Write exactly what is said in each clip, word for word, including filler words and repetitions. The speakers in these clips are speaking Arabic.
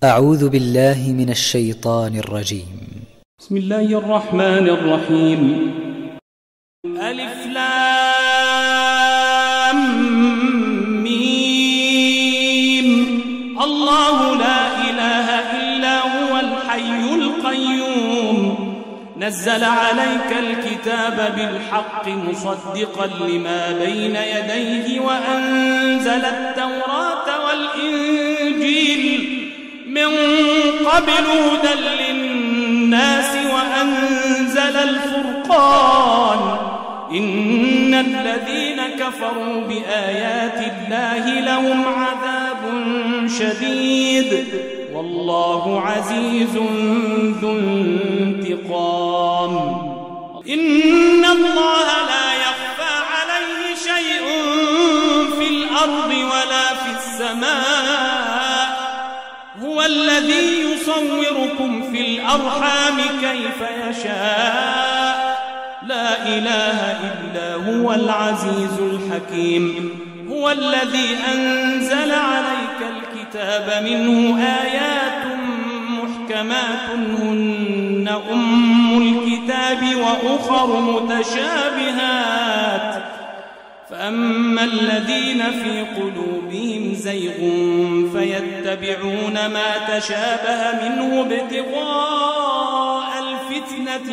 أعوذ بالله من الشيطان الرجيم. بسم الله الرحمن الرحيم. ألف لام ميم. الله لا إله إلا هو الحي القيوم نزل عليك الكتاب بالحق مصدقا لما بين يديه وأنزل التوراة والإنجيل من قبل هدى للناس وأنزل الفرقان إن الذين كفروا بآيات الله لهم عذاب شديد والله عزيز ذو انتقام. إن الله لا يخفى عليه شيء في الأرض ولا في السماء هو الذي يصوركم في الأرحام كيف يشاء لا إله إلا هو العزيز الحكيم. هو الذي أنزل عليك الكتاب منه آيات محكمات هن أم الكتاب وأخر متشابهات فأما الذين في قلوبهم زيغ فيتبعون ما تشابه منه ابتغاء الفتنة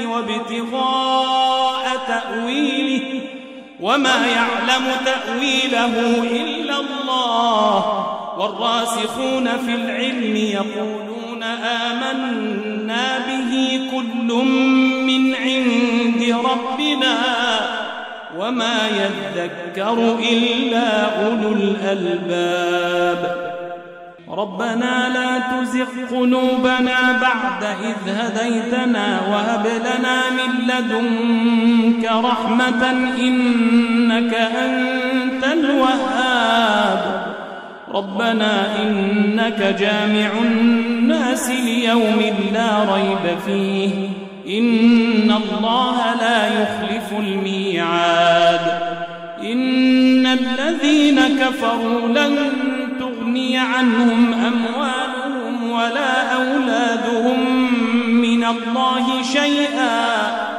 وابتغاء تأويله وما يعلم تأويله إلا الله والراسخون في العلم يقولون آمنا به كل من عند ربنا وما يذكر إلا أولو الألباب. ربنا لا تزغ قلوبنا بعد إذ هديتنا وهب لنا من لدنك رحمة إنك أنت الوهاب. ربنا إنك جامع الناس ليوم لا ريب فيه إن الله لا يخلف الميعاد. إن الذين كفروا لن تغني عنهم أموالهم ولا أولادهم من الله شيئا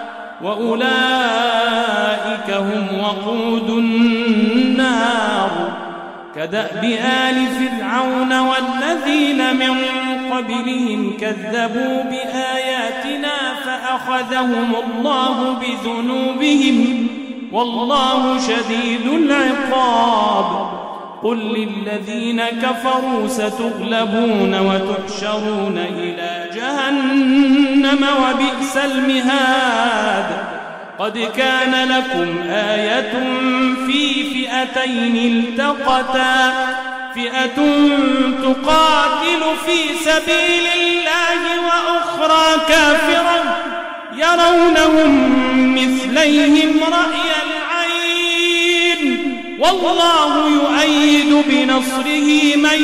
وأولئك هم وقود النار كدأب آل فرعون والذين من قبلهم كذبوا بآياتنا فأخذهم الله بذنوبهم والله شديد العقاب. قل للذين كفروا ستغلبون وتحشرون إلى جهنم وبئس المهاد. قد كان لكم آية في فئتين التقتا فئة تقاتل في سبيل الله وأخرى كافرة يرونهم مثليهم رأي العين والله يؤيد بنصره من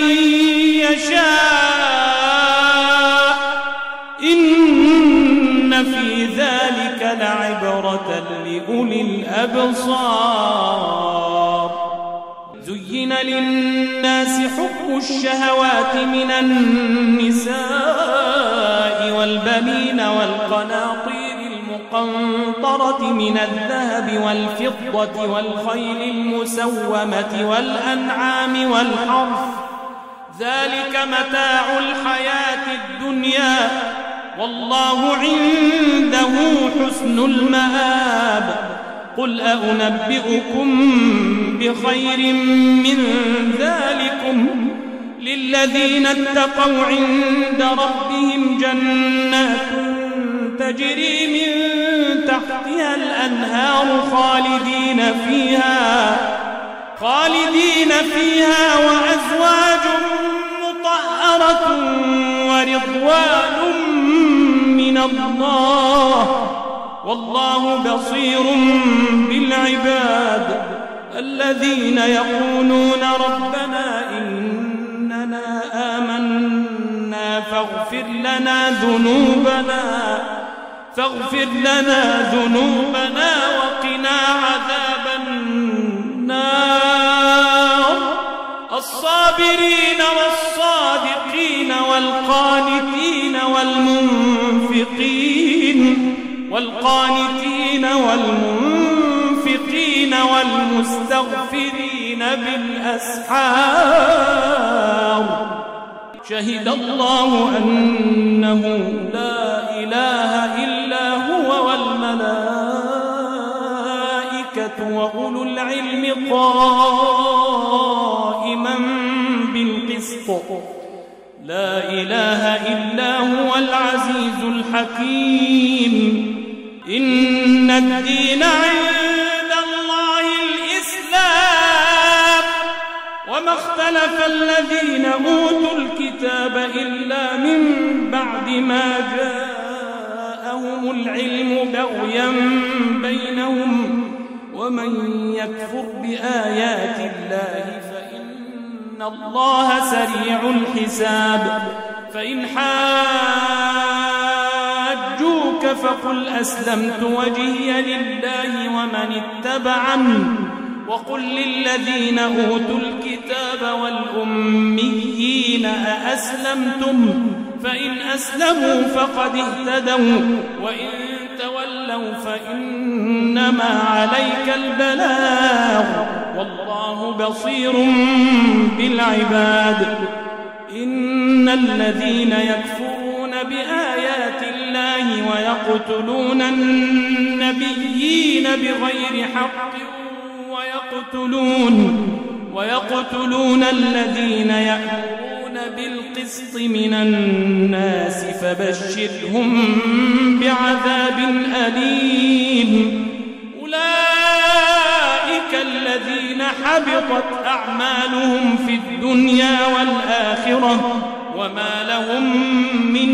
يشاء إن في ذلك لعبرة لأولي الأبصار. زين للناس حب الشهوات من النساء والبنين والقناطير المقنطرة من الذهب والفضة والخيل المسومة والأنعام والحرث ذلك متاع الحياة الدنيا والله عنده حسن المآب. قل أنبئكم بخير من ذلكم للذين اتقوا عند ربهم جنات تجري من تحتها الأنهار خالدين فيها خالدين فيها وأزواج مطهرة ورضوان من الله والله بصير بالعباد. الذين يقولون ربنا إننا آمنا فاغفر لنا ذنوبنا فاغفر لنا ذنوبنا وقنا عذاب النار. الصابرين والصادقين والقانتين والقانتين والمنفقين والمستغفرين بالأسحار شهد الله أنه لا إله إلا هو والملائكة وأولو العلم قائما بالقسط لا إله إلا هو العزيز الحكيم إن الدين عند الله الإسلام وما اختلف الذين أوتوا الكتاب إلا من بعد ما جاءهم العلم بغيا بينهم ومن يكفر بآيات الله فإن الله سريع الحساب فإن حاجوك فقل أسلمت وجهي لله ومن اتبعني وقل للذين أوتوا الكتاب والأميين أأسلمتم فإن أسلموا فقد اهتدوا وإن تولوا فإنما عليك البلاغ والله بصير بالعباد إن الذين يكفرون بآيات الله ويقتلون النبيين بغير حق ويقتلون ويقتلون الذين يأمرون بالقسط من الناس فبشرهم بعذاب أليم أولئك الذين حبطت أعمالهم في الدنيا والآخرة وما لهم من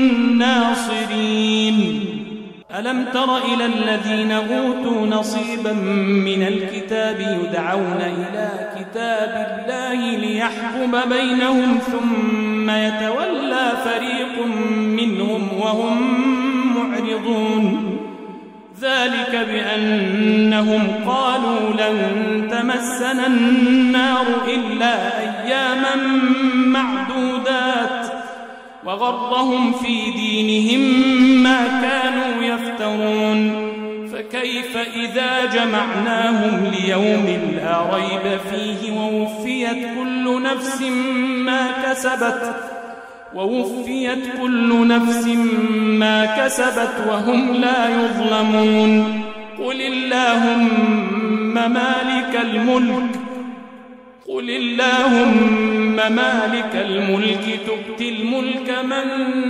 ناصرين ألم تر إلى الذين أوتوا نصيبا من الكتاب يدعون إلى كتاب الله ليحكم بينهم ثم يتولى فريق منهم وهم معرضون ذلك بأنهم قالوا لن تمسنا النار إلا أياما معدودات وغرهم في دينهم ما كانوا يفترون فكيف إذا جمعناهم ليوم لا ريب فيه ووفيت كل نفس ما كسبت ووفيت كل نفس ما كسبت وهم لا يظلمون قل اللهم مالك الملك قل اللهم مالك الملك تؤتي الملك من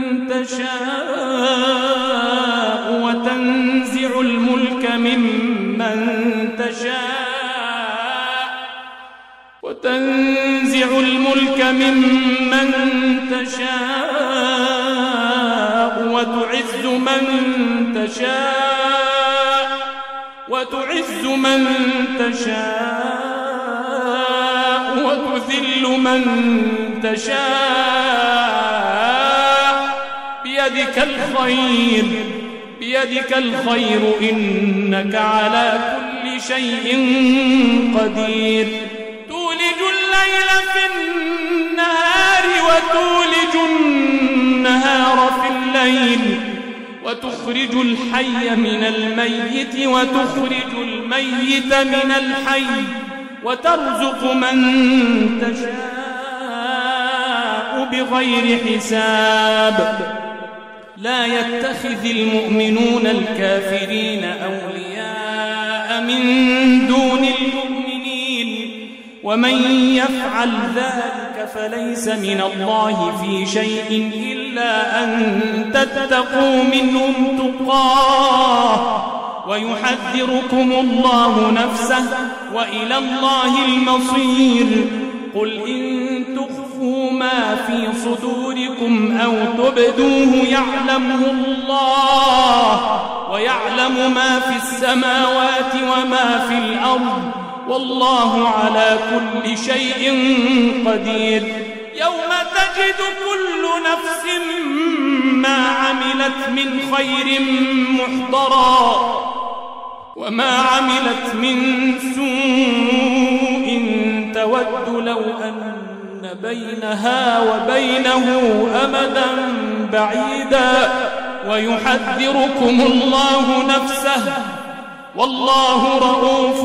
تشاء وتنزع الملك ممن تشاء وتنزع الملك ممن تشاء وتعز من تشاء وتعز من تشاء وتذل من تشاء بيدك الخير بيدك الخير إنك على كل شيء قدير تولج الليل في النهار وتولج النهار في الليل وتخرج الحي من الميت وتخرج الميت من الحي وترزق من تشاء بغير حساب لا يتخذ المؤمنون الكافرين أولياء من دون المؤمنين ومن يفعل ذلك فليس من الله في شيء إلا أن تتقوا منهم تقاه ويحذركم الله نفسه وإلى الله المصير قل إن تخفوا ما في صدوركم أو تبدوه يعلمه الله ويعلم ما في السماوات وما في الأرض والله على كل شيء قدير يوم تجد كل نفس ما عملت من خير محضرا وما عملت من سوء تود لو أن بينها وبينه أمدا بعيدا ويحذركم الله نفسه والله رؤوف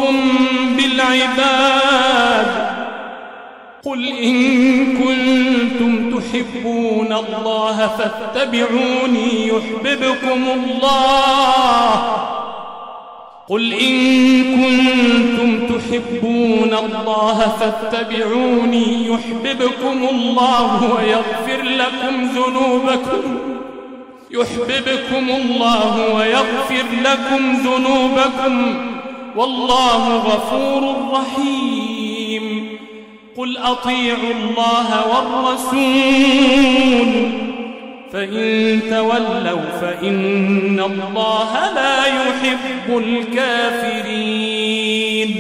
بالعباد. قل إن كنتم تحبون الله فاتبعوني يحببكم الله قل إن كنتم تحبون الله فاتبعوني يحببكم الله ويغفر لكم ذنوبكم يحببكم الله ويغفر لكم ذنوبكم والله غفور رحيم. قل أطيعوا الله والرسول فإن تولوا فإن الله لا يحب الكافرين.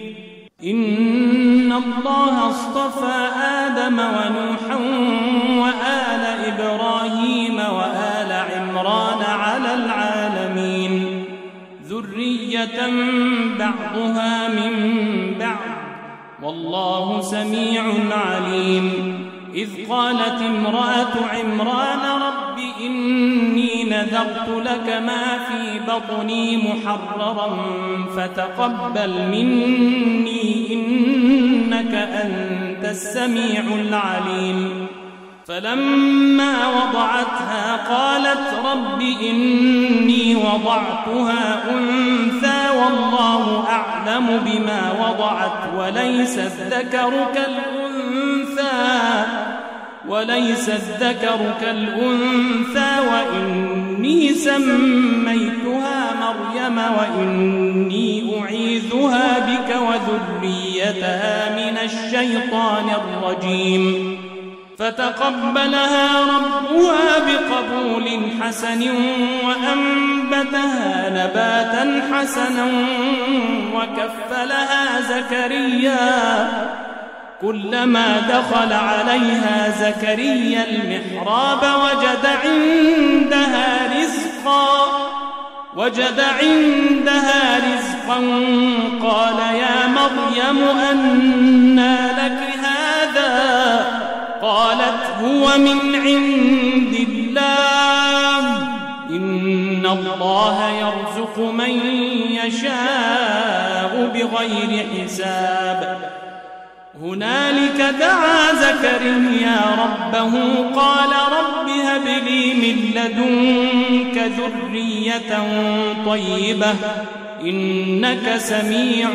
إن الله اصطفى آدم ونوحا وآل إبراهيم وآل عمران على العالمين ذرية بعضها من بعض والله سميع عليم. إذ قالت امرأة عمران رب إني نذرت لك ما في بطني محررا فتقبل مني إنك أنت السميع العليم. فلما وضعتها قالت رب إني وضعتها أنثى والله أعلم بما وضعت وليس الذكر كالأنثى وليس الذكر كالأنثى وإني سميتها مريم وإني أعيذها بك وذريتها من الشيطان الرجيم. فتقبلها ربها بقبول حسن وأنبتها نباتا حسنا وكفلها زكريا كلما دخل عليها زكريا المحراب وجد عندها رزقا وجد عندها رزقا قال يا مريم أنى لك هذا قالت هو من عند الله إن الله يرزق من يشاء بغير حساب. هنالك دعا زكريا ربه قال رب هب لي من لدنك ذرية طيبة إنك سميع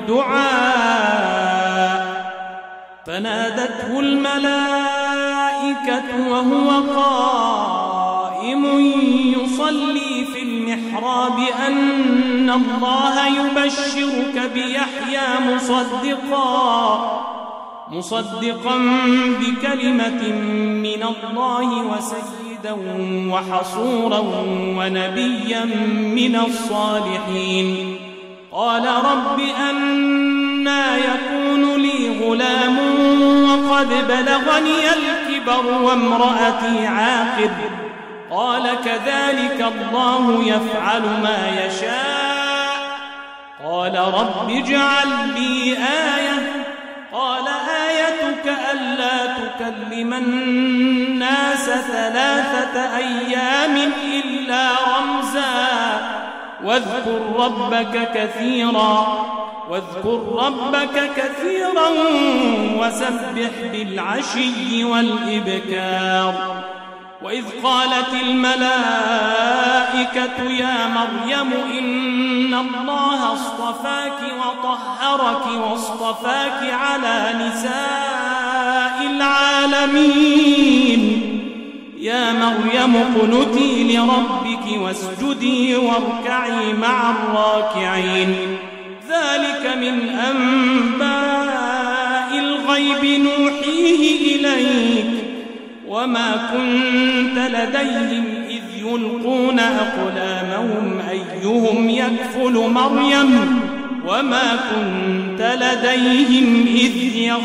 الدعاء. فنادته الملائكة وهو قائم يصلي في المحراب أن الله يبشرك بيحيى مصدقا مصدقا بكلمة من الله وسيدا وحصورا ونبيا من الصالحين. قال رب أنى يكون لي غلام وقد بلغني الكبر وامرأتي عاقر قال كذلك الله يفعل ما يشاء. قال رب اجعل لي آية قال آيتك ألا تكلم الناس ثلاثة أيام إلا رمزا واذكر ربك كثيرا واذكر ربك كثيرا وسبح بالعشي والإبكار. وإذ قالت الملائكة يا مريم إن الله اصطفاك وطهرك واصطفاك على نساء العالمين يا مريم اقنتي لربك واسجدي واركعي مع الراكعين. ذلك من أنباء الغيب نوحيه إليك وما كنت لديهم إذ يلقون أقلامهم أيهم يكفل مريم وما كنت لديهم إذ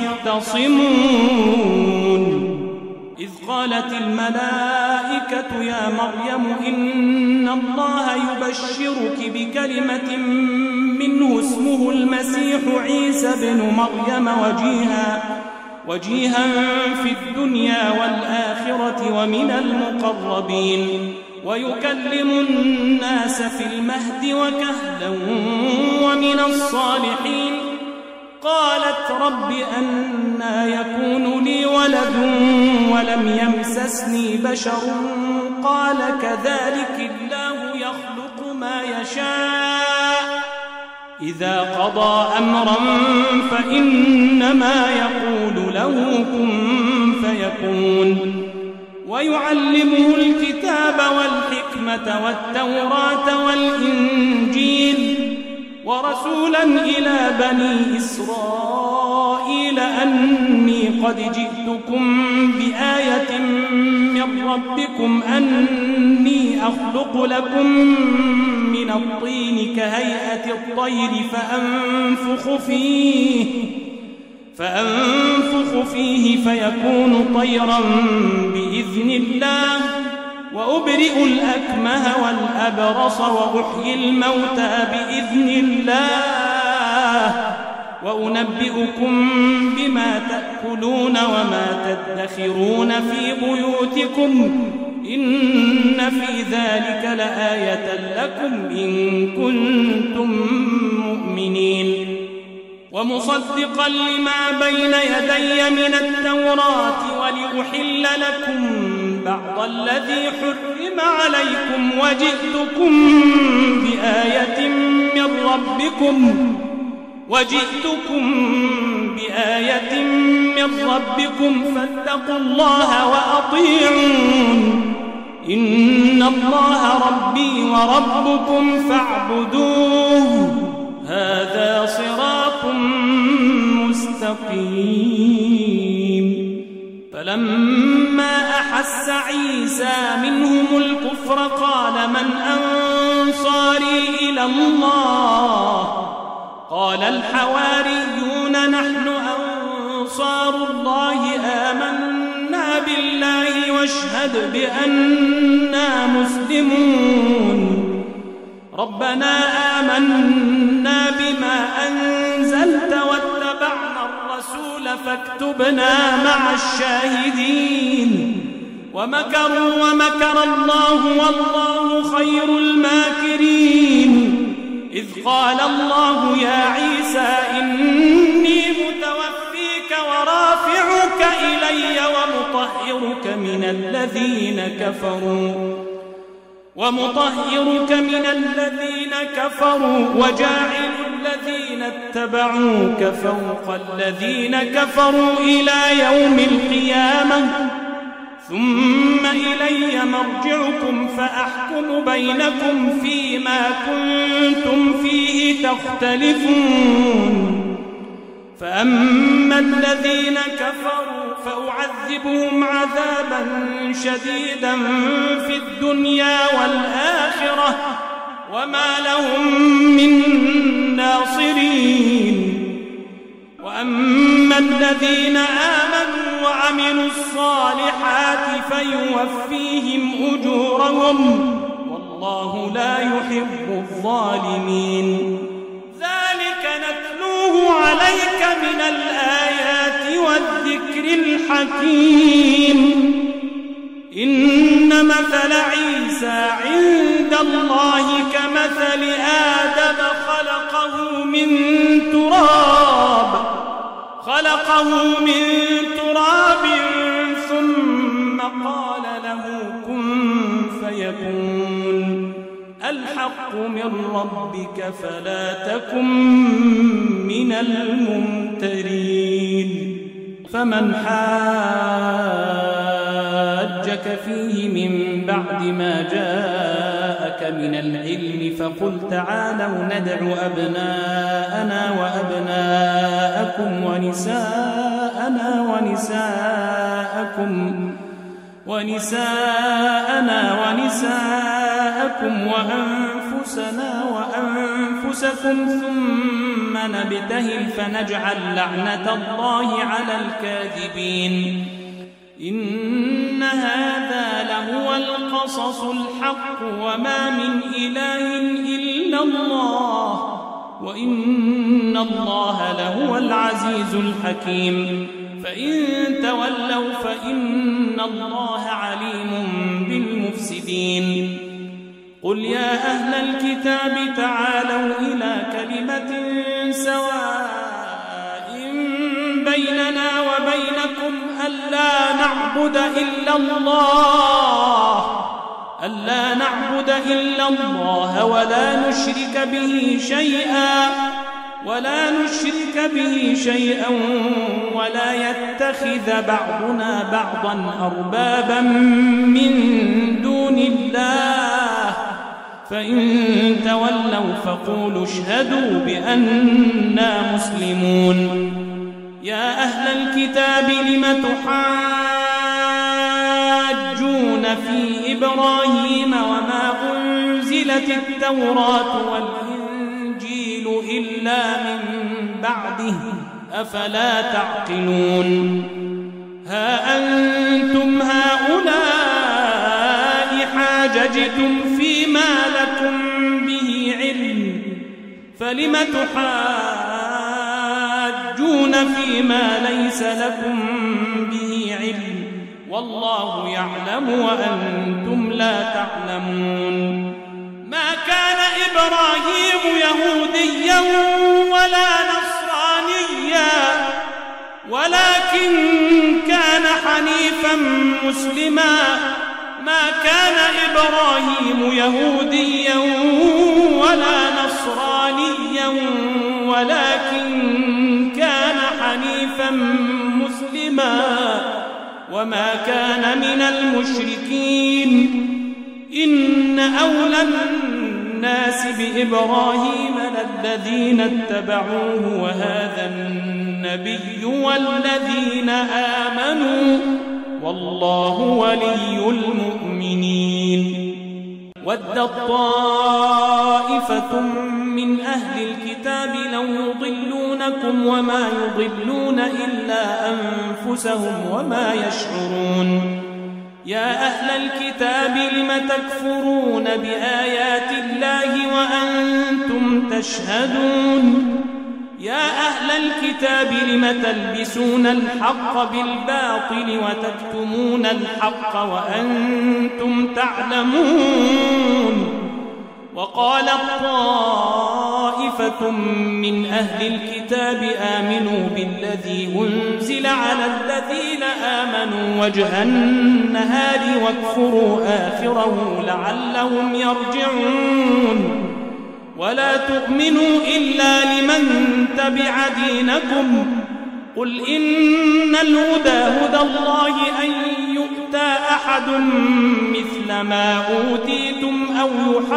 يختصمون. إذ قالت الملائكة يا مريم إن الله يبشرك بكلمة منه اسمه المسيح عيسى بن مريم وجيها وجيها في الدنيا والآخرة ومن المقربين. ويكلم الناس في المهد وكهلا ومن الصالحين. قالت رب أنى يكون لي ولد ولم يمسسني بشر قال كذلك الله يخلق ما يشاء إذا قضى أمرا فإنما يقول له كن فيكون. ويعلمه الكتاب والحكمة والتوراة والإنجيل ورسولا إلى بني إسرائيل أني قد جئتكم بآية من ربكم أني أخلق لكم من الطين كهيئة الطير فأنفخ فيه فأنفخ فيه فيكون طيرا بإذن الله وأبرئ الأكمه والأبرص وأحيي الموتى بإذن الله وأنبئكم بما تأكلون وما تدخرون في بيوتكم إن في ذلك لآية لكم إن كنتم مؤمنين. ومصدقا لما بين يدي من التوراة ولأحل لكم بعض الذي حرم عليكم وجئتكم بآية من ربكم وجئتكم بآية من ربكم فاتقوا الله وأطيعون إن الله ربي وربكم فاعبدوه هذا صراط مستقيم. فلما أحس عيسى منهم الكفر قال من أنصاري إلى الله قال الحواريون نحن أنصار الله آمنا بالله واشهد بأننا مسلمون. ربنا آمنا بما أنزلت واتبعنا الرسول فاكتبنا مع الشاهدين. ومكروا ومكر الله والله خير الماكرين. إذ قال الله يا عيسى إني متوفيك ورافعك إلي ومطهرك من الذين كفروا ومطهرك من الذين كفروا وجاعل الذين اتبعوك فوق الذين كفروا إلى يوم القيامة ثم إلي مرجعكم فأحكم بينكم فيما كنتم فيه تختلفون. فأما الذين كفروا فأعذبهم عذابا شديدا في الدنيا والآخرة وما لهم من ناصرين. وأما الذين آمنوا وعملوا الصالحات فيوفيهم أجورهم والله لا يحب الظالمين. ذلك نتلوه عليك من الآيات والذكر الحكيم. إن مثل عيسى عند الله كمثل آدم خلقه من تراب خلقه من تراب ثم قال له كن فيكون. الحق من ربك فلا تكن من الممترين. فمن حاجك فيه من بعد ما جاءك من العلم فقل تعالوا ندع أبناءنا وأبناءكم ونساءنا ونساءكم ونساءنا ونساءكم وأنفسنا وأنفسكم ثم نبتهل فنجعل لعنة الله على الكاذبين. إن هذا لهو القصص الحق وما من إله إلا الله وإن الله لهو العزيز الحكيم. فإن تولوا فإن الله عليم بالمفسدين. سجين. قل يا أهل الكتاب تعالوا إلى كلمة سواء بيننا وبينكم ألا نعبد إلا الله ألا نعبد إلا الله ولا نشرك به شيئا ولا نشرك به شيئا ولا يتخذ بعضنا بعضا أربابا من دون الله فإن تولوا فقولوا اشهدوا بأننا مسلمون. يا أهل الكتاب لم تحاجون في إبراهيم وما أنزلت التوراة والإنجيل إلا من بعده أفلا تعقلون. ها أنتم هؤلاء حاججتم فيما لكم به علم فلم تحاجون فيما ليس لكم به علم والله يعلم وأنتم لا تعلمون. ما كان إبراهيم يهوديا ولا نصرانيا ولكن كان حنيفا مسلما. ما كان إبراهيم يهوديا ولا نصرانيا ولكن كان حنيفا مسلما وما كان من المشركين. إن أولى الناس بإبراهيم للذين اتبعوه وهذا النبي والذين آمنوا والله ولي المؤمنين. ودت طائفة من أهل الكتاب لو يضلونكم وما يضلون إلا أنفسهم وما يشعرون. يا أهل الكتاب لم تكفرون بآيات الله وأنتم تشهدون. يا أهل الكتاب لم تلبسون الحق بالباطل وتكتمون الحق وأنتم تعلمون. وقالت طائفة من أهل الكتاب آمنوا بالذي أنزل على الذين آمنوا وجه النهار واكفروا آخره لعلهم يرجعون. ولا تؤمنوا إلا لمن تبع دينكم. قل إن الهدى هدى الله أن يؤتى أحد مثل ما أوتيتم أو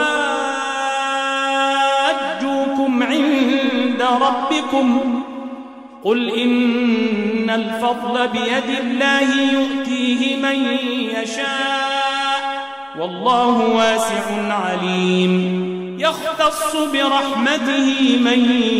يحاجوكم عند ربكم. قل إن الفضل بيد الله يؤتيه من يشاء والله واسع عليم. يختص برحمته من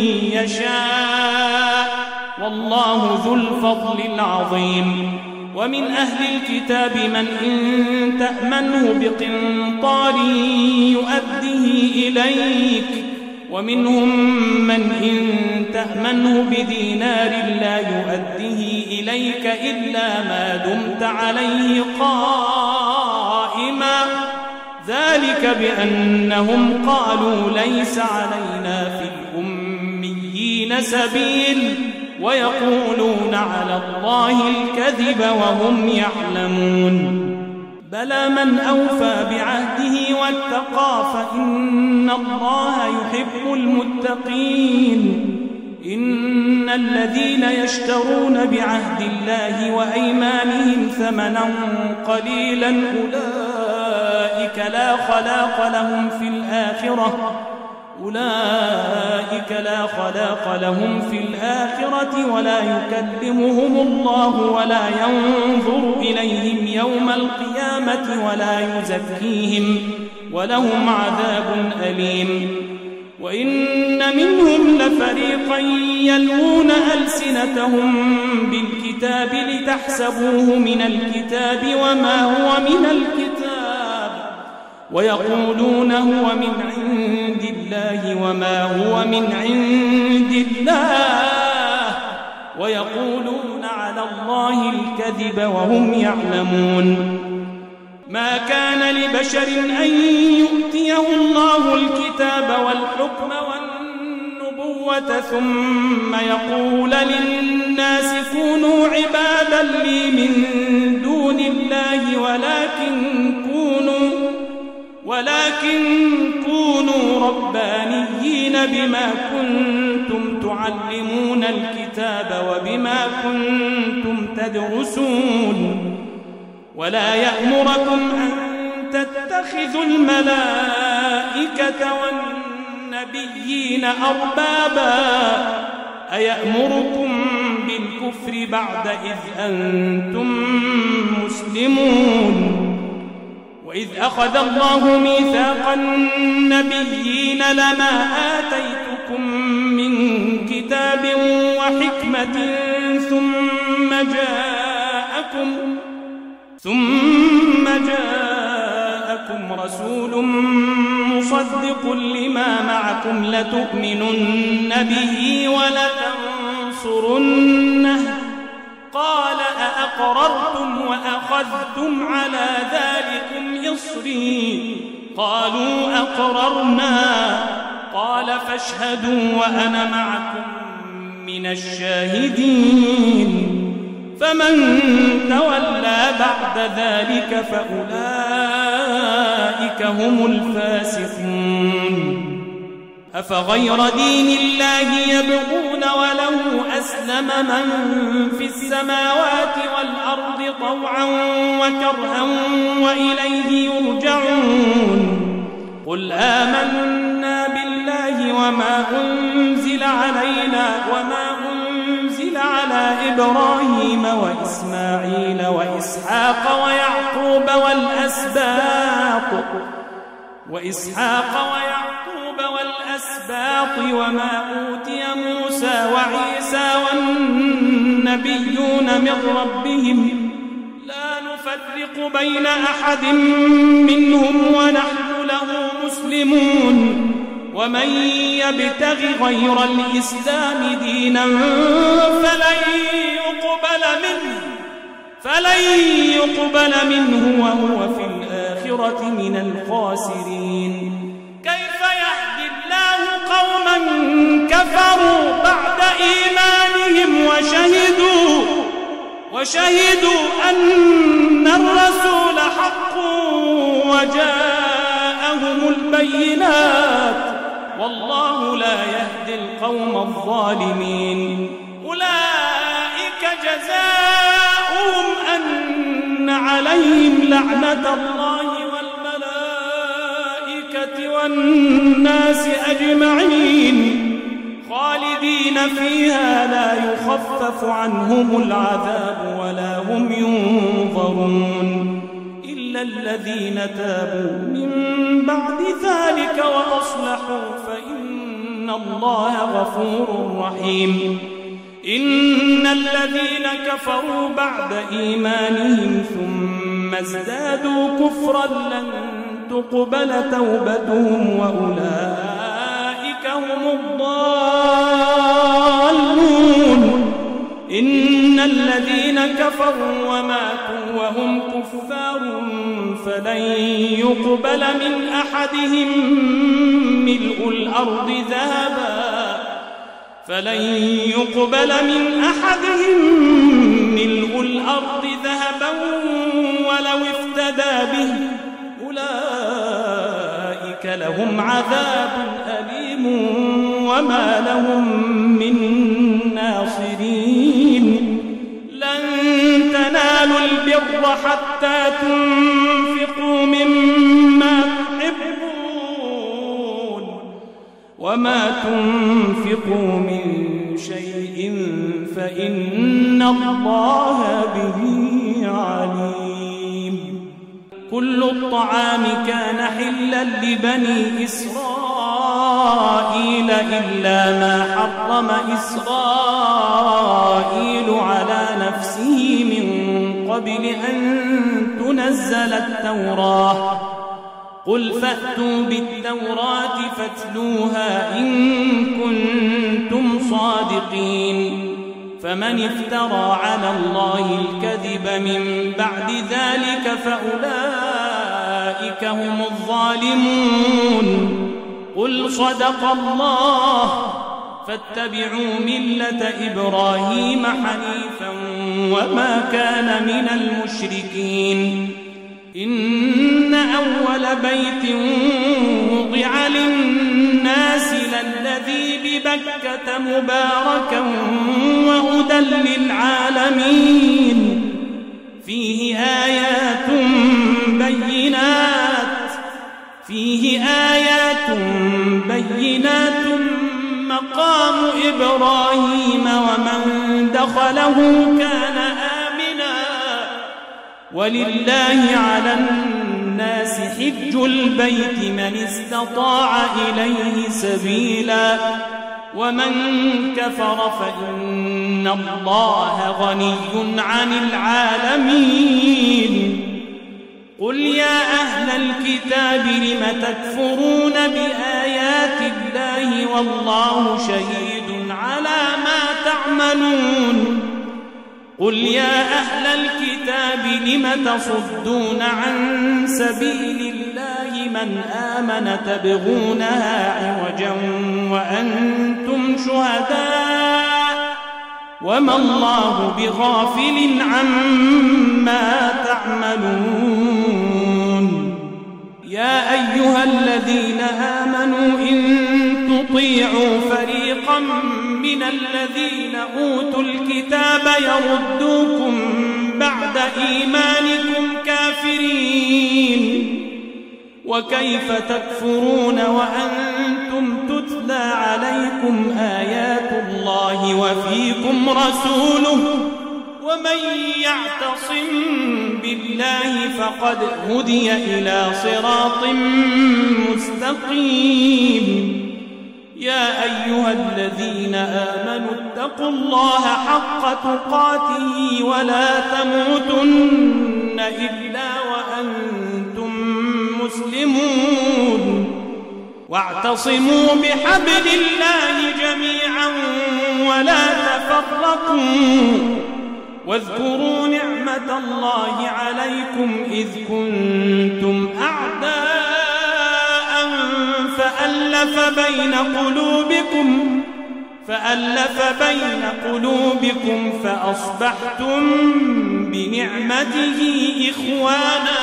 يشاء والله ذو الفضل العظيم. ومن أهل الكتاب من إن تأمنه بقنطار يؤده إليك ومنهم من إن تأمنه بدينار لا يؤده إليك إلا ما دمت عليه قائما. ذلك بأنهم قالوا ليس علينا في الأميين سبيل ويقولون على الله الكذب وهم يعلمون. بلى من أوفى بعهده واتقى فإن الله يحب المتقين. إن الذين يشترون بعهد الله وأيمانهم ثمنا قليلا أولئك لا خلاق لهم في الآخرة أولئك لا خلاق لهم في الآخرة ولا يكلمهم الله ولا ينظر إليهم يوم القيامة ولا يزكيهم ولهم عذاب أليم. وإن منهم لفريقا يلوون ألسنتهم بالكتاب لتحسبوه من الكتاب وما هو من الكتاب ويقولون هو من عند الله وما هو من عند الله ويقولون على الله الكذب وهم يعلمون. ما كان لبشر أن يؤتيه الله الكتاب والحكم والنبوة ثم يقول للناس كونوا عبادا لي من دون الله ولكن كونوا ولكن كونوا ربانيين بما كنتم تعلمون الكتاب وبما كنتم تدرسون ولا يأمركم أن تتخذوا الملائكة والنبيين أربابا أيأمركم بالكفر بعد إذ أنتم مسلمون وإذ أخذ الله ميثاق النبيين لما آتيتكم من كتاب وحكمة ثم جاءكم ثم جاءكم رسول مصدق لما معكم لتؤمنن به ولتنصرنه قال أأقررتم وأخذتم على ذلكم إصري قالوا أقررنا قال فاشهدوا وأنا معكم من الشاهدين فمن تولى بعد ذلك فأولئك هم الفاسقون أفغير دين الله يبغون وله أسلم من في السماوات والأرض طوعا وكرها وإليه يرجعون قل آمنا بالله وما أنزل علينا وما أنزل على إبراهيم وإسماعيل وإسحاق ويعقوب والأسباط وإسحاق ويعقوب والأسباط وما أوتي موسى وعيسى والنبيون من ربهم لا نفرق بين أحد منهم ونحن له مسلمون ومن يبتغ غير الإسلام دينا فلن يقبل منه فلن يقبل منه وهو في الآخرة من الخاسرين كيف يهدي الله قوما كفروا بعد إيمانهم وشهدوا وشهدوا أن الرسول حق وجاءهم البينات والله لا يهدي القوم الظالمين أولئك جزاؤهم أن عليهم لعنة الله والملائكة والناس أجمعين خالدين فيها لا يخفف عنهم العذاب ولا هم ينظرون إلا الذين تابوا من بعد ذلك وأصلحوا فإن الله غفور رحيم إن الذين كفروا بعد إيمانهم ثم ازدادوا كفرا لن تقبل توبتهم وأولئك هم الضالون إن الذين كفروا وماتوا وهم كفار فلن يقبل من أحدهم ملء الأرض ذهبا فلن يقبل من أحدهم ملء الأرض ذهبا ولو افتدى به أولئك لهم عذاب أليم وما لهم من ناصرين لن تنالوا البر حتى تنفقوا مما تحبون وما تنفقوا من شيء فإن الله به عليم كل الطعام كان حلا لبني إسرائيل إلا ما حرم إسرائيل على نفسه من قبل أن تنزل التوراة قل فأتوا بالتوراة فاتلوها إن كنتم صادقين فمن افترى على الله الكذب من بعد ذلك فأولئك فأولئك هم الظالمون قل صدق الله فاتبعوا ملة إبراهيم حنيفا وما كان من المشركين إن أول بيت وضع للناس للذي ببكة مباركا وهدى للعالمين فيه آيات بينات فيه آيات بينات مقام إبراهيم ومن دخله كان آمنا ولله على الناس حج البيت من استطاع إليه سبيلا ومن كفر فإن الله غني عن العالمين قل يا أهل الكتاب لم تكفرون بآيات الله والله شهيد على ما تعملون قل يا أهل الكتاب لم تصدون عن سبيل الله من آمن تبغونها عوجا وأنتم شهداء وما الله بغافل عما تعملون يا أيها الذين آمنوا إن تطيعوا فريقا من الذين أوتوا الكتاب يردوكم بعد إيمانكم كافرين وكيف تكفرون وأنتم تتلى عليكم آيات الله وفيكم رسوله ومن يعتصم بالله فقد هدي إلى صراط مستقيم يا أيها الذين آمنوا اتقوا الله حق تقاته ولا تموتن إلا وأنتم مسلمون واعتصموا بحبل الله جميعا ولا تفرقوا واذكروا نعمة الله عليكم إذ كنتم أعداء فألف بين قلوبكم فألف بين قلوبكم فأصبحتم بنعمته إخوانا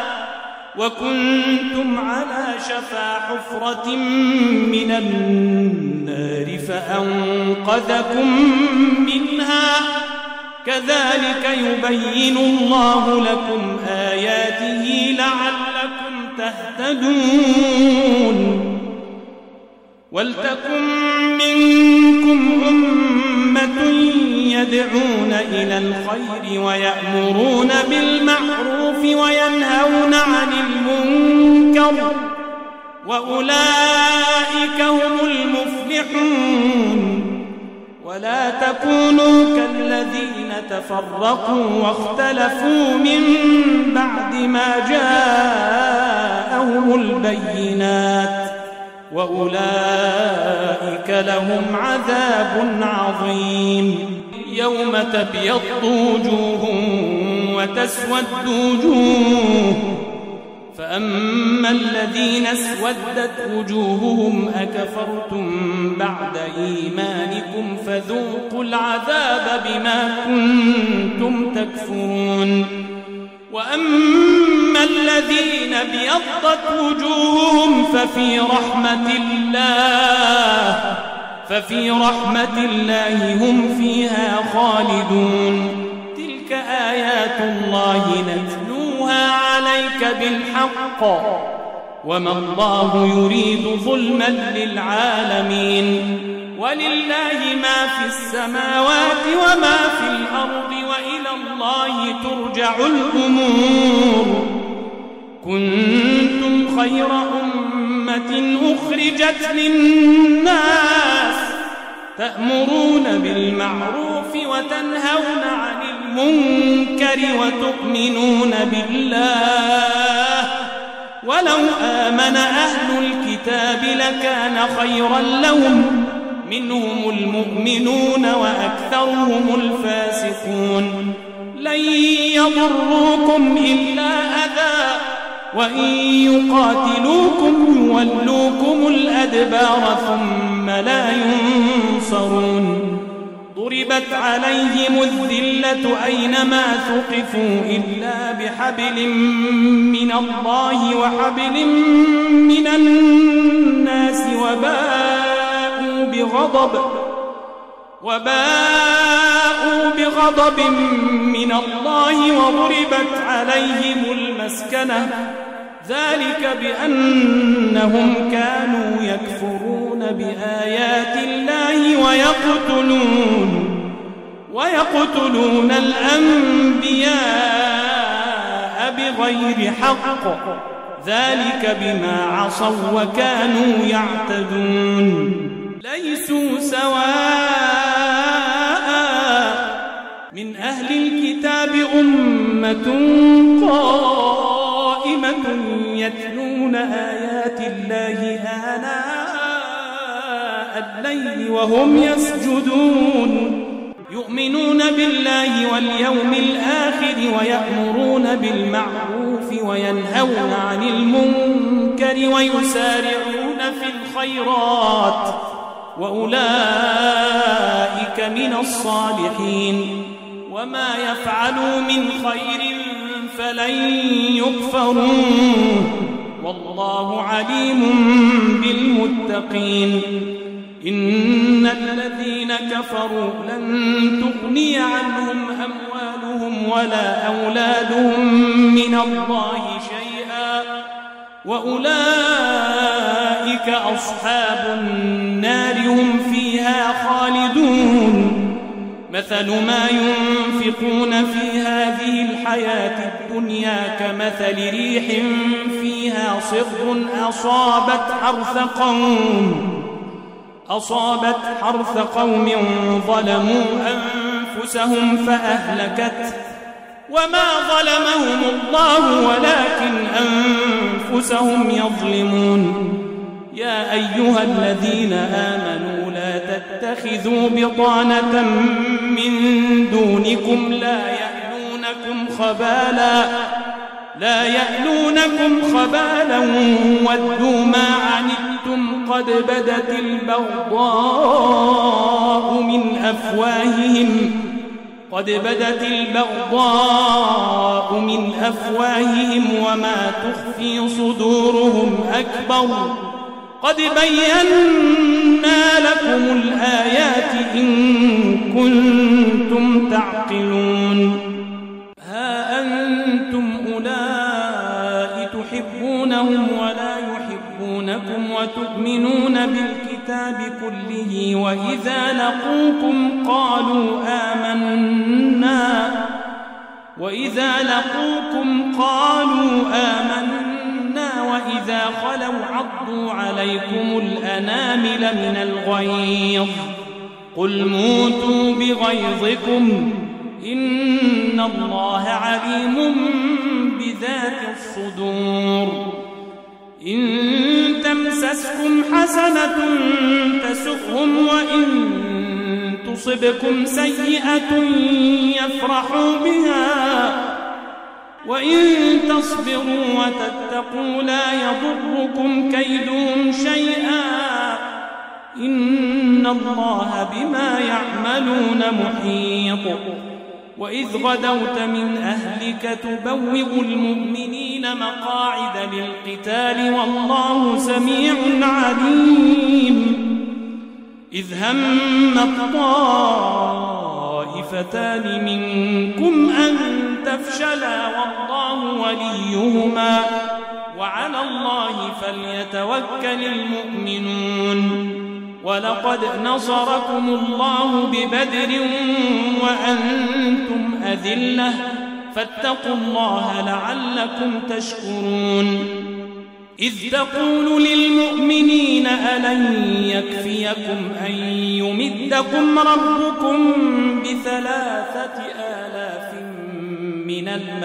وكنتم على شفا حفرة من النار فأنقذكم منها كذلك يبين الله لكم آياته لعلكم تهتدون ولتكن منكم أمة يدعون إلى الخير ويأمرون بالمعروف وينهون عن المنكر وأولئك هم المفلحون ولا تكونوا كالذين تفرقوا واختلفوا من بعد ما جاءهم البينات وأولئك لهم عذاب عظيم يوم تبيض وجوه وتسود وجوه فأما الذين اسودت وجوههم أكفرتم بعد إيمانكم فذوقوا العذاب بما كنتم تكفرون وأما الذين ابيضت وجوههم ففي رحمة الله ففي رحمة الله هم فيها خالدون تلك آيات الله نتلوها عليك بالحق وما الله يريد ظلما للعالمين ولله ما في السماوات وما في الأرض وإلى الله ترجع الأمور كنتم خير أمة أخرجت للناس تأمرون بالمعروف وتنهون عن المنكر وتؤمنون بالله ولو آمن أهل الكتاب لكان خيرا لهم منهم المؤمنون وأكثرهم الفاسقون لن يضروكم إلا أذى وإن يقاتلوكم يولوكم الأدبار ثم لا ينصرون ضربت عليهم الذلة أينما ثقفوا إلا بحبل من الله وحبل من الناس وباءوا بغضب وباءوا بغضب من الله وضربت عليهم المسكنة ذلك بأنهم كانوا يكفرون بآيات الله ويقتلون ويقتلون الأنبياء بغير حق ذلك بما عصوا وكانوا يعتدون ليسوا سواء من أهل الكتاب أمة قائمة يتلون آيات الله آناء الليل وهم يسجدون يؤمنون بالله واليوم الآخر ويأمرون بالمعروف وينهون عن المنكر ويسارعون في الخيرات وأولئك من الصالحين وما يفعلوا من خير فلن يكفروه والله عليم بالمتقين إن الذين كفروا لن تغني عنهم أموالهم ولا أولادهم من الله شيئا وأولئك أصحاب النار هم فيها خالدون مثل ما ينفقون في هذه الحياة الدنيا كمثل ريح فيها صر أصابت حرث قوم أصابت حرث قوم ظلموا أنفسهم فأهلكت وما ظلمهم الله ولكن أنفسهم يظلمون يا أيها الذين آمنوا لا تتخذوا بطانة من دونكم لا يألونكم خبالا لا يألونكم خبالا ودوا ما عنتم قد بدت البغضاء من أفواههم قد بدت البغضاء من أفواههم وما تخفي صدورهم أكبر قد بينا لكم الآيات إن كنتم تعقلون ها أنتم أولئك تحبونهم ولا يحبونكم وتؤمنون بالكتاب كله وإذا لقوكم قالوا آمنا وإذا لقوكم قالوا آمنا وإذا خلوا عضوا عليكم الأنامل من الغيظ قل موتوا بغيظكم إن الله عليم بذات الصدور إن تمسسكم حسنة تسؤهم وإن تصبكم سيئة يفرحوا بها وإن تصبروا وتتقوا لا يضركم كيدهم شيئا إن الله بما يعملون محيط وإذ غدوت من أهلك تبوئ المؤمنين مقاعد للقتال والله سميع عليم إذ هم الطائفتان منكم أن تفشلا والله وليهما وعلى الله فليتوكل المؤمنون ولقد نصركم الله ببدر وأنتم أذلة فاتقوا الله لعلكم تشكرون إذ تقول للمؤمنين ألن يكفيكم أن يمدكم ربكم بثلاثة آلاف من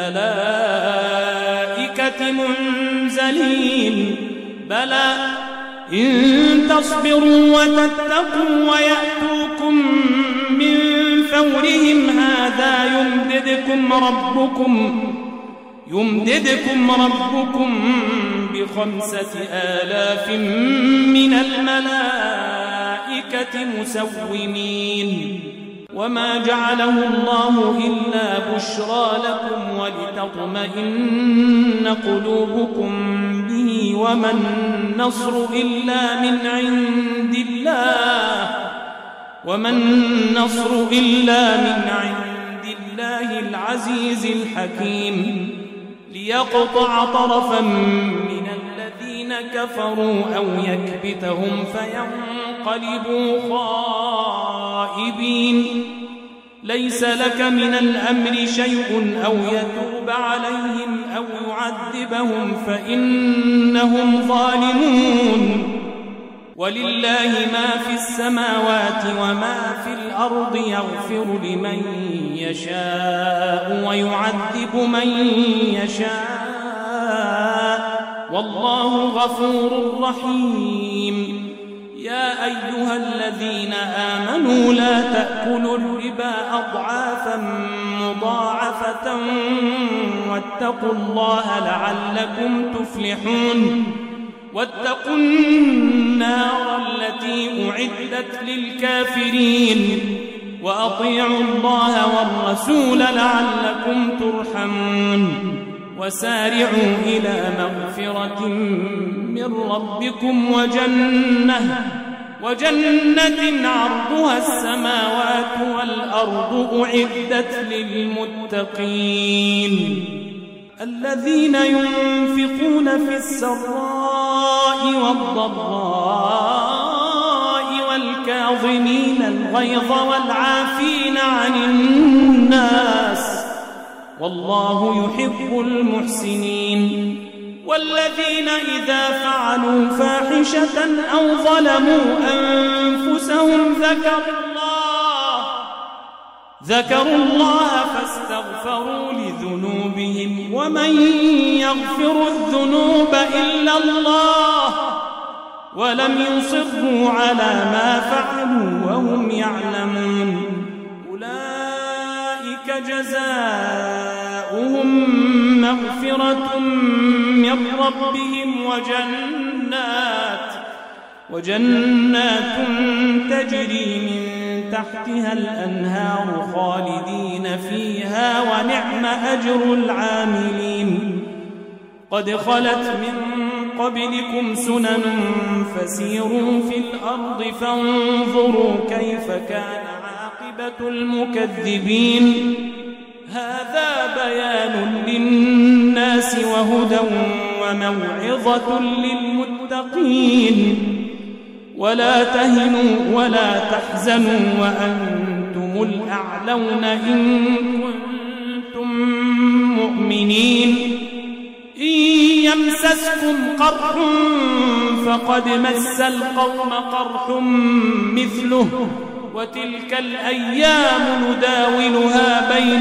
الملائكة منزلين بلى إن تصبروا وتتقوا ويأتوكم من فورهم هذا يمددكم ربكم يمددكم ربكم بخمسة آلاف من الملائكة مسومين وما جعله الله إلا بشرى لكم ولتطمئن قلوبكم به وما النصر إلا من عند الله وما النصر إلا من عند الله العزيز الحكيم ليقطع طرفا من الذين كفروا أو يكبتهم فينقلبوا خائبين ليس لك من الأمر شيء أو يتوب عليهم أو يعذبهم فإنهم ظالمون ولله ما في السماوات وما في الأرض يغفر لمن يشاء ويعذب من يشاء والله غفور رحيم يا أيها الذين آمنوا لا تأكلوا الربا أضعافا مضاعفة واتقوا الله لعلكم تفلحون واتقوا النار التي أعدت للكافرين وأطيعوا الله والرسول لعلكم ترحمون وسارعوا إلى مغفرة من ربكم وجنة وجنة عرضها السماوات والأرض أعدت للمتقين الذين ينفقون في السراء والضراء والكاظمين الغيظ والعافين عن الناس والله يحب المحسنين والذين إذا فعلوا فاحشة أو ظلموا أنفسهم ذكروا الله ذكروا الله فاستغفروا لذنوبهم ومن يغفر الذنوب إلا الله ولم يصروا على ما فعلوا وهم يعلمون أولئك جزاؤهم مغفرة من ربهم وجنات وجنات تجري من تحتها الأنهار خالدين فيها ونعم أجر العاملين قد خلت من قبلكم سنن فسيروا في الأرض فانظروا كيف كان عاقبة المكذبين هذا بيان للناس وهدى وموعظة للمتقين ولا تهنوا ولا تحزنوا وأنتم الأعلون إن كنتم مؤمنين إن يمسسكم قرح فقد مس القوم قرح مثله وتلك الأيام نداولها بين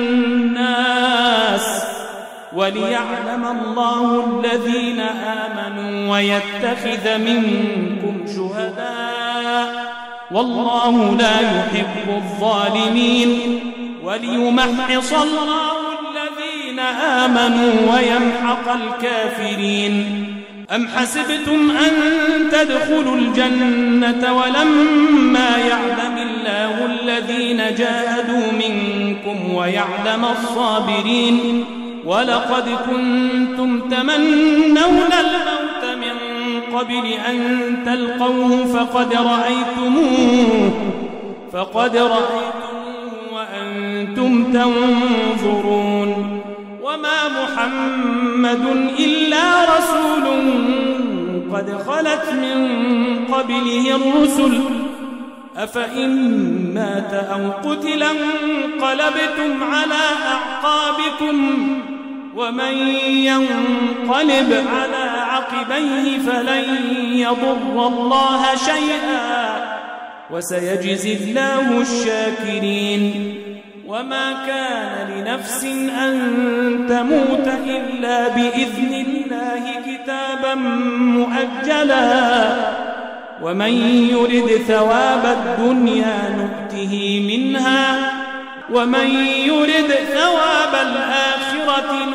الناس وليعلم الله الذين آمنوا ويتخذ منكم شهداء والله لا يحب الظالمين وليمحص الله الذين آمنوا ويمحق الكافرين أم حسبتم أن تدخلوا الجنة ولما يعلم الله الذين جاهدوا منكم ويعلم الصابرين ولقد كنتم تمنون الموت من قبل أن تلقوه فقد رأيتموه فقد رأيتموه وأنتم تنظرون وما محمد إلا رسول قد خلت من قبله الرسل أفإن مات أو قتل انقلبتم على أعقابكم ومن ينقلب على عقبيه فلن يضر الله شيئا وسيجزي الله الشاكرين وما كان لنفس أن تموت إلا بإذن الله كتابا مؤجلا ومن يرد ثواب الدنيا نؤته منها ومن يرد ثواب الآخرة نؤته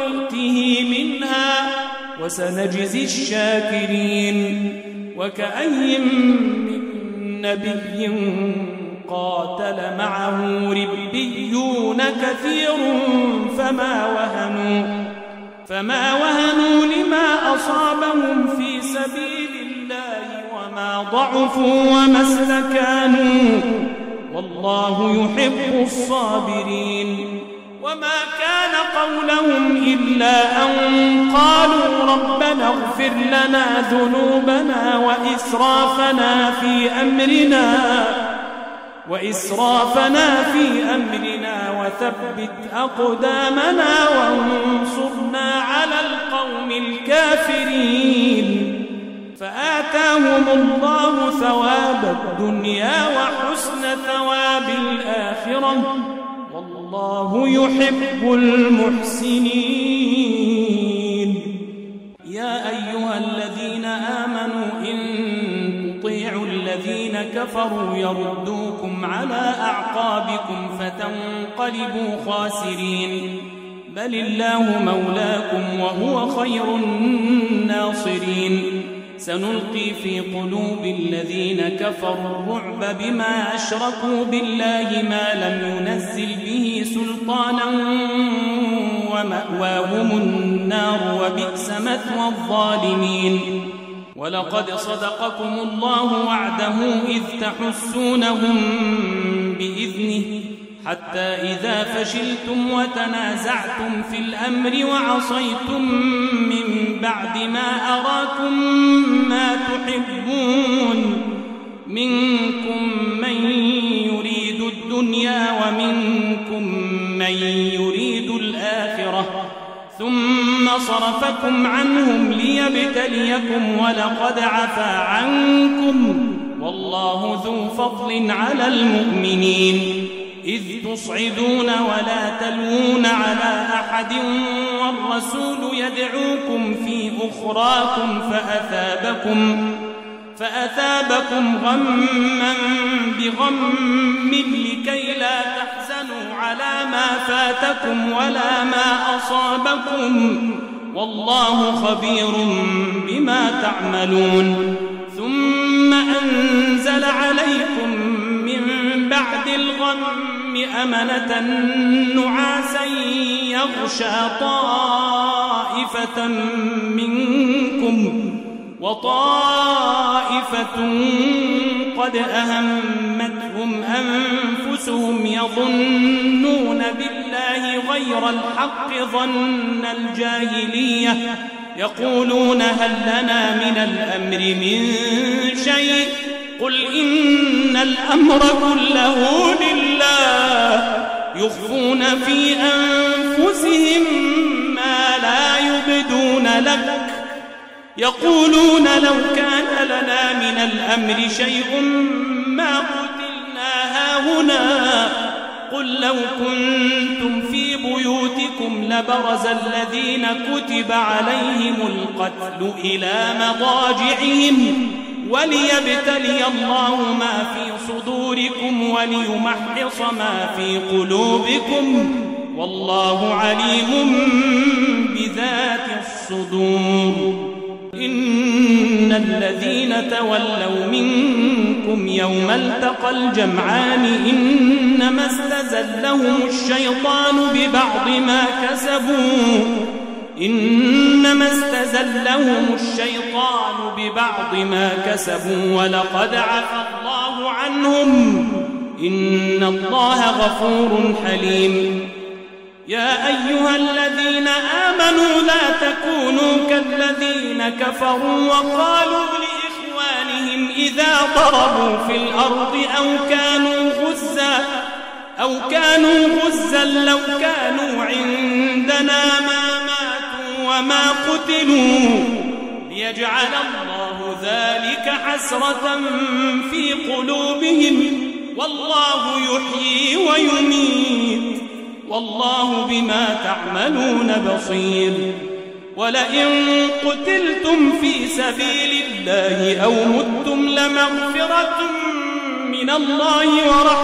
به منها وسنجزي الشاكرين. وكأي من نبي قاتل معه ربيون كثير فما وهنوا فما وهنوا لما أصابهم في سبيل الله وما ضعفوا وما استكانوا والله يحب الصابرين. وما كان قولهم إلا أن قالوا ربنا اغفر لنا ذنوبنا وإسرافنا في أمرنا وإسرافنا في أمرنا وثبت أقدامنا وانصرنا على القوم الكافرين. فآتاهم الله ثواب الدنيا وحسن ثواب الآخرة والله يحب المحسنين. يا أيها الذين آمنوا إن تطيعوا الذين كفروا يردوكم على أعقابكم فتنقلبوا خاسرين. بل الله مولاكم وهو خير الناصرين. سنلقي في قلوب الذين كفروا الرعب بما أشركوا بالله ما لم ينزل به سلطانا ومأواهم النار وبئس مثوى الظالمين. ولقد صدقكم الله وعده إذ تحسونهم بإذنه حتى إذا فشلتم وتنازعتم في الأمر وعصيتم من بعد ما أراكم ما تحبون منكم من يريد الدنيا ومنكم من يريد الآخرة ثم صرفكم عنهم ليبتليكم ولقد عفا عنكم والله ذو فضل على المؤمنين. إذ تصعدون ولا تلوون على أحد والرسول يدعوكم في أخراكم فأثابكم فأثابكم غما بغم لكي لا تحزنوا على ما فاتكم ولا ما أصابكم والله خبير بما تعملون. ثم أنزل عليكم من بعد الغم أمنة نعاسا يغشى طائفة منكم وطائفة قد أهمتهم أنفسهم يظنون بالله غير الحق ظن الجاهلية يقولون هل لنا من الأمر من شيء قل إن الأمر كله لله يخفون في أنفسهم ما لا يبدون لك يقولون لو كان لنا من الأمر شيء ما قتلنا هاهنا قل لو كنتم في بيوتكم لبرز الذين كتب عليهم القتل إلى مضاجعهم وليبتلي الله ما في صدوركم وليمحص ما في قلوبكم والله عليم بذات الصدور. إن الذين تولوا منكم يوم التقى الجمعان إنما استزلهم الشيطان ببعض ما كسبوا إنما استزلهم الشيطان ببعض ما كسبوا ولقد عفا الله عنهم إن الله غفور حليم. يا أيها الذين آمنوا لا تكونوا كالذين كفروا وقالوا لإخوانهم إذا ضربوا في الأرض أو كانوا غزا أو كانوا غزا لو كانوا عندنا ما ماتوا وما قتلوا ليجعل الله ذلك حسرة في قلوبهم والله يحيي ويميت والله بما تعملون بصير. ولئن قتلتم في سبيل الله أو متم لمغفرة من الله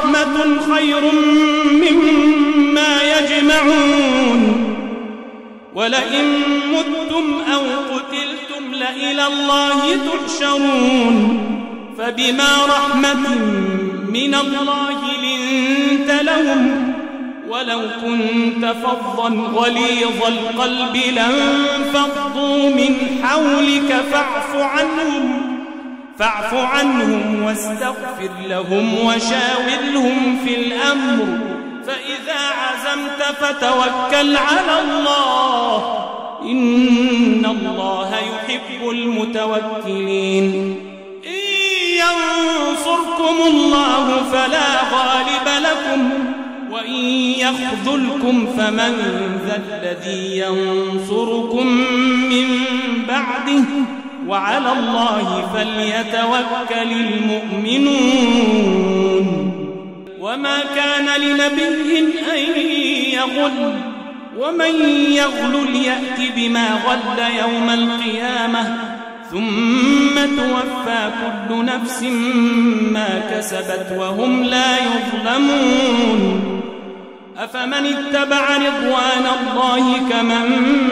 ورحمة خير مما يجمعون. ولئن متم أو قتلتم لإلى الله تحشرون فبما رحمة من الله لنت لهم ولو كنت فظا غليظ القلب لانفضوا من حولك فاعف عنهم فاعف عنهم واستغفر لهم وشاورهم في الأمر فإذا عزمت فتوكل على الله إن الله يحب المتوكلين إن ينصركم الله فلا غالب لكم وإن يخذلكم فمن ذا الذي ينصركم من بعده وعلى الله فليتوكل المؤمنون وما كان لنبي أن يغل ومن يغل يأت بما غل يوم القيامة ثم توفى كل نفس ما كسبت وهم لا يظلمون أفمن اتبع رضوان الله كمن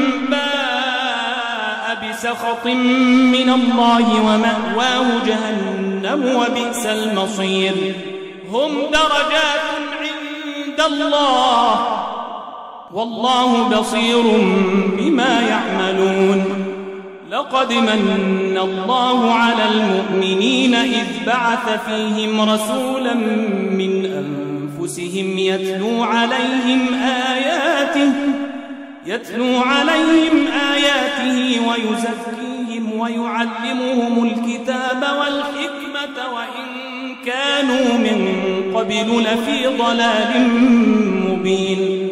باء بسخط من الله ومأواه جهنم وبئس المصير هم درجات عند الله والله بصير بما يعملون لقد من الله على المؤمنين إذ بعث فيهم رسولا من أنفسهم يتلو عليهم آياته يتلو عليهم آياته ويزكيهم ويعلمهم الكتاب والحكمة وإن كانوا من قبل لفي ضلال مبين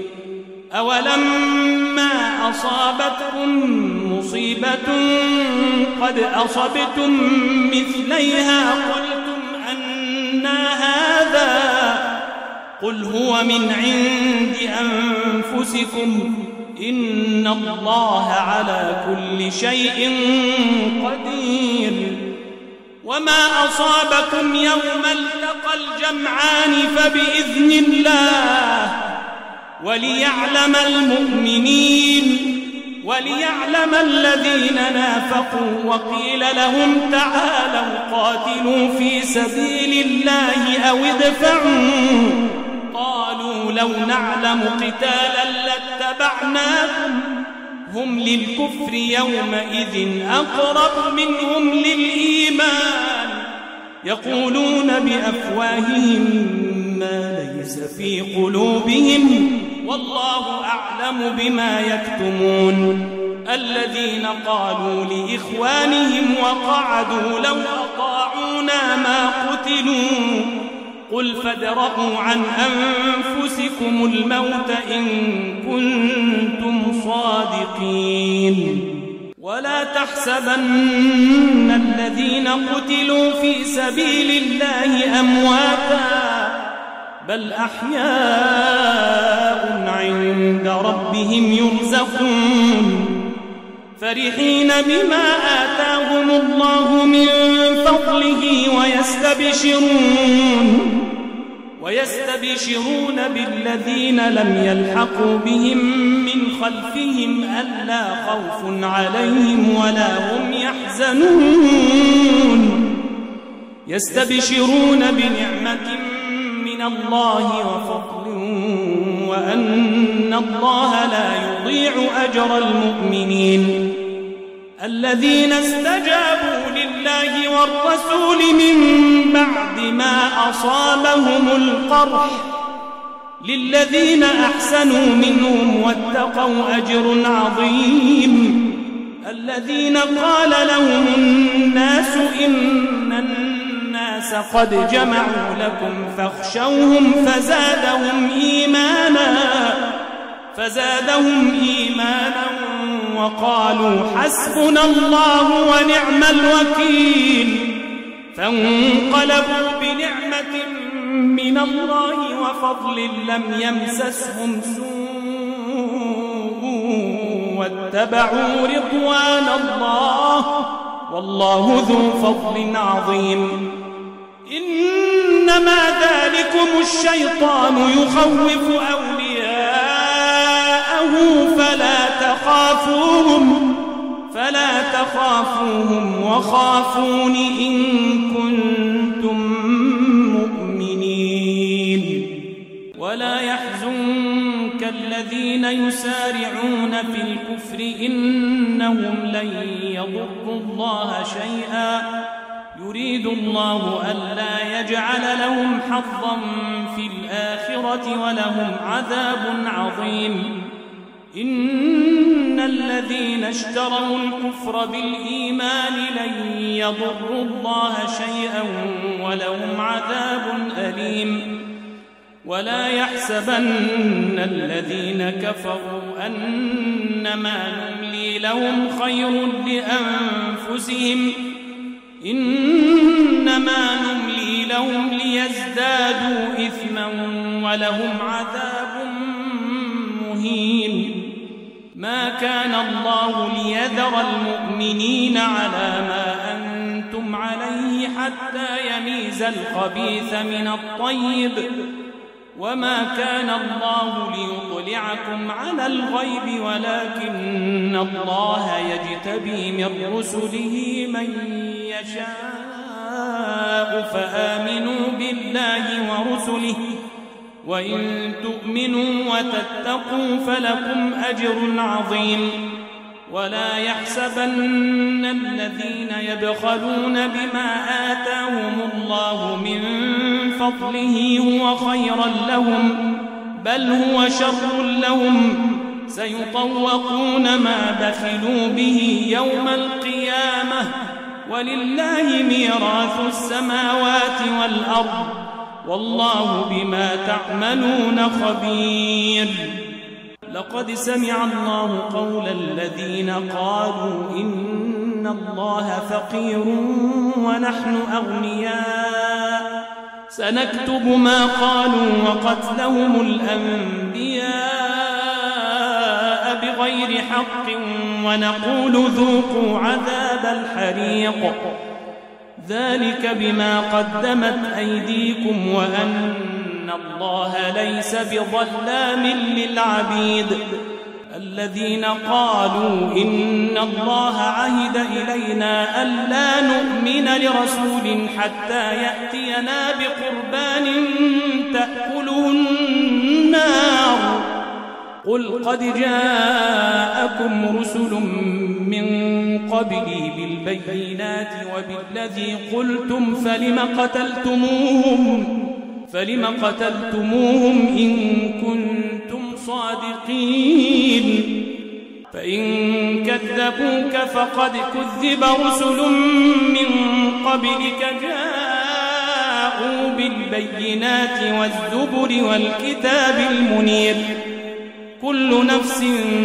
أولما أصابتكم مصيبة قد أصبتم مثليها قلتم أنى هذا قل هو من عند أنفسكم إن الله على كل شيء قدير وما أصابكم يوم التقى الجمعان فبإذن الله وليعلم المؤمنين وليعلم الذين نافقوا وقيل لهم تعالوا قاتلوا في سبيل الله أو ادفعوا قالوا لو نعلم قتالا لاتبعناكم هم للكفر يومئذ أقرب منهم للإيمان يقولون بأفواههم ما ليس في قلوبهم والله أعلم بما يكتمون الذين قالوا لإخوانهم وقعدوا لو أطاعونا ما قتلوا قل فادرءوا عن أنفسكم الموت إن كنتم صادقين ولا تحسبن الذين قتلوا في سبيل الله أمواتا بل أحياء عند ربهم يرزقون فرحين بما آتاهم الله من فضله ويستبشرون ويستبشرون بالذين لم يلحقوا بهم من خلفهم ألا خوف عليهم ولا هم يحزنون يستبشرون بنعمة من الله وفضل وأن الله لا يضيع أجر المؤمنين الذين استجابوا لله والرسول من بعد ما أصابهم القرح للذين أحسنوا منهم واتقوا أجر عظيم الذين قال لهم الناس إن الناس قد جمعوا لكم فاخشوهم فزادهم إيمانا فزادهم إيمانا وقالوا حسبنا الله ونعم الوكيل فانقلبوا بنعمة من الله وفضل لم يمسسهم سوء واتبعوا رضوان الله والله ذو فضل عظيم إنما ذلكم الشيطان يخوف أولياءه آمنوا فلا تخافوهم فلا تخافوهم وخافون إن كنتم مؤمنين. ولا يحزنك الذين يسارعون في الكفر إنهم لن يضروا الله شيئا يريد الله ألا يجعل لهم حظا في الآخرة ولهم عذاب عظيم. إن الذين اشتروا الكفر بالإيمان لن يضروا الله شيئا ولهم عذاب أليم. ولا يحسبن الذين كفروا أنما نملي لهم خير لأنفسهم إنما نملي لهم ليزدادوا إثما ولهم عذاب مهين. ما كان الله ليذر المؤمنين على ما أنتم عليه حتى يميز الخبيث من الطيب وما كان الله ليطلعكم على الغيب ولكن الله يجتبي من رسله من يشاء فآمنوا بالله ورسله وإن تؤمنوا وتتقوا فلكم أجر عظيم. ولا يحسبن الذين يبخلون بما آتاهم الله من فضله هو خيرا لهم بل هو شر لهم سيطوقون ما بخلوا به يوم القيامة ولله ميراث السماوات والأرض والله بما تعملون خبير. لقد سمع الله قول الذين قالوا إن الله فقير ونحن أغنياء سنكتب ما قالوا وقتلهم الأنبياء بغير حق ونقول ذوقوا عذاب الحريق ذلك بما قدمت أيديكم وأن الله ليس بظلام للعبيد. الذين قالوا إن الله عهد إلينا ألا نؤمن لرسول حتى يأتينا بقربان تأكله النار قل قد جاءكم رسل من قبلي بالبينات وبالذي قلتم فلم قتلتموهم فلم قتلتموهم إن كنتم صادقين فإن كذبوك فقد كذب رسل من قبلك جاءوا بالبينات والزبر والكتاب المنير كل نفس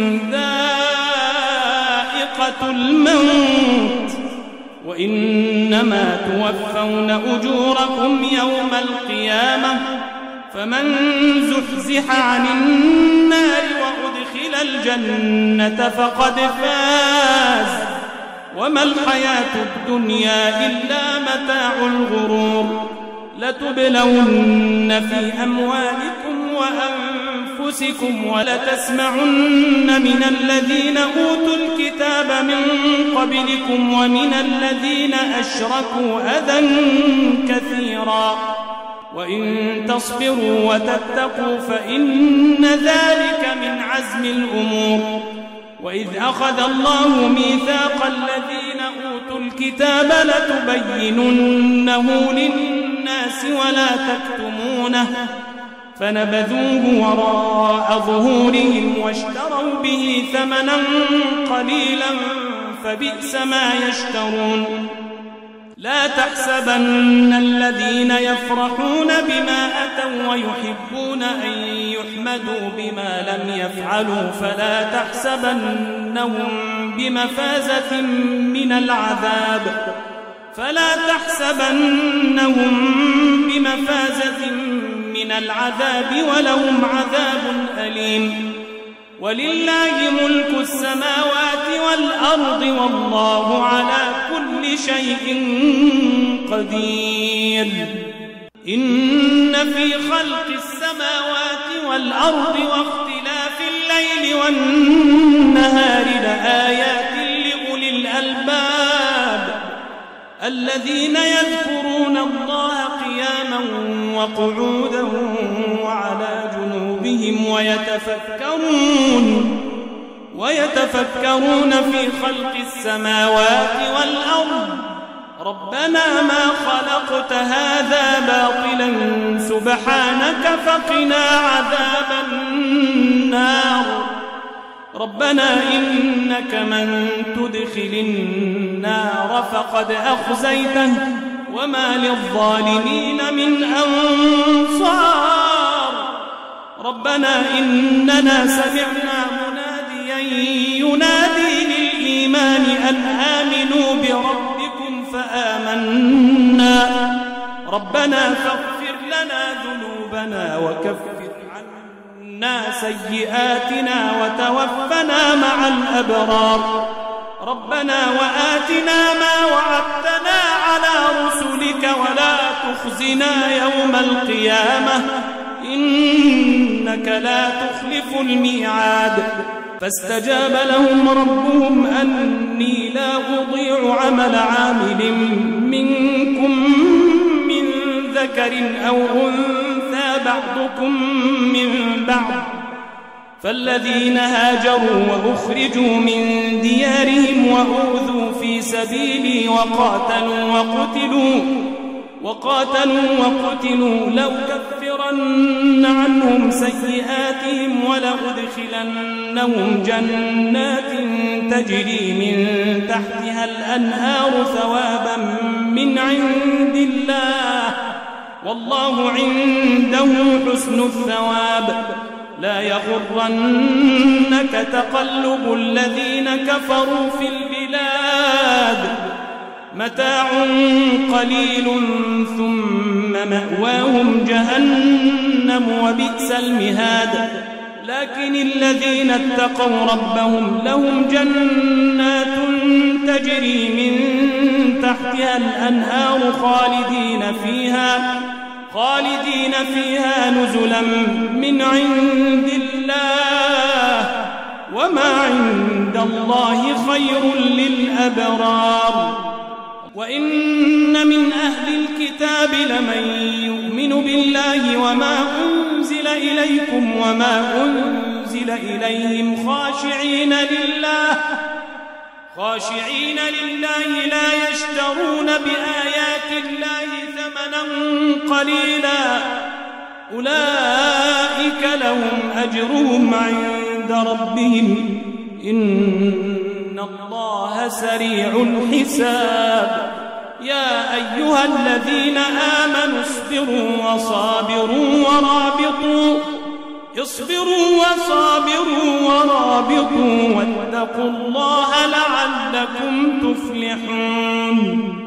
ذائقة الموت وإنما توفون أجوركم يوم القيامة فمن زحزح عن النار وأدخل الجنة فقد فاز وما الحياة الدنيا إلا متاع الغرور. لتبلون في أموالكم وأنفسكم ولتسمعن من الذين أوتوا الكتاب من قبلكم ومن الذين أشركوا أذى كثيرا وإن تصبروا وتتقوا فإن ذلك من عزم الأمور. وإذ أخذ الله ميثاق الذين أوتوا الكتاب لتبيننه للناس ولا تكتمونه فنبذوه وراء ظهورهم واشتروا به ثمنا قليلا فبئس ما يشترون. لا تحسبن الذين يفرحون بما أتوا ويحبون أن يحمدوا بما لم يفعلوا فلا تحسبنهم بمفازة من العذاب فلا تحسبنهم بمفازة من العذاب ولهم عذاب أليم. ولله ملك السماوات والأرض والله على كل شيء قدير. إن في خلق السماوات والأرض واختلاف الليل الليل والنهار لآيات لأولي الألباب الذين يذكرون الله قياما وقعودا وعلى جنوبهم ويتفكرون ويتفكرون في خلق السماوات والأرض ربنا ما خلقت هذا باطلا سبحانك فقنا عذاب النار ربنا إنك من تدخل النار فقد أخزيته وما للظالمين من أنصار ربنا إننا سمعنا مناديا ينادي للإيمان أن آمنوا بربكم فآمنا ربنا فاغفر لنا ذنوبنا وكفر عنا سيئاتنا وتوفنا مع الأبرار ربنا وآتنا ما وعدتنا على رسلك ولا تخزنا يوم القيامة إنك لا تخلف الميعاد فاستجاب لهم ربهم أني لا أضيع عمل عامل منكم من ذكر أو أنثى بعضكم من بعض فالذين هاجروا وأخرجوا من ديارهم وأوذوا في سبيلي وقاتلوا وقتلوا وقاتلوا وقتلوا لأكفرن عنهم سيئاتهم ولأدخلنهم جنات تجري من تحتها الأنهار ثوابا من عند الله والله عنده حسن الثواب لا يغرنك تقلب الذين كفروا في البلاد متاع قليل ثم مأواهم جهنم وبئس المهاد لكن الذين اتقوا ربهم لهم جنات تجري من تحتها الأنهار خالدين فيها خالدين فيها نزلا من عند الله وما عند الله خير للأبرار وإن من أهل الكتاب لمن يؤمن بالله وما أنزل إليكم وما أنزل إليهم خاشعين لله خاشعين لله لا يشترون بآيات الله ثمنا قليلا أولئك لهم أجرهم عند ربهم إن الله سريع الحساب يا أيها الذين آمنوا اصبروا وصابروا ورابطوا اصبروا وصابروا ورابطوا واتقوا الله لعلكم تفلحون